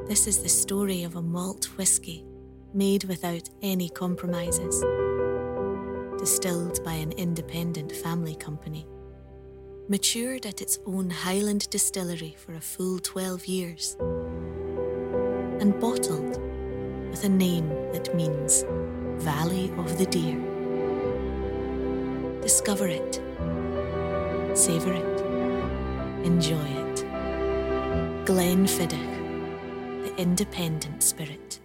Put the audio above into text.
This is the story of a malt whisky made without any compromises, distilled by an independent family company, matured at its own Highland distillery for a full 12 years, and bottled with a name that means Valley of the Deer. Discover it, savour it, enjoy it. Glenfiddich, the independent spirit.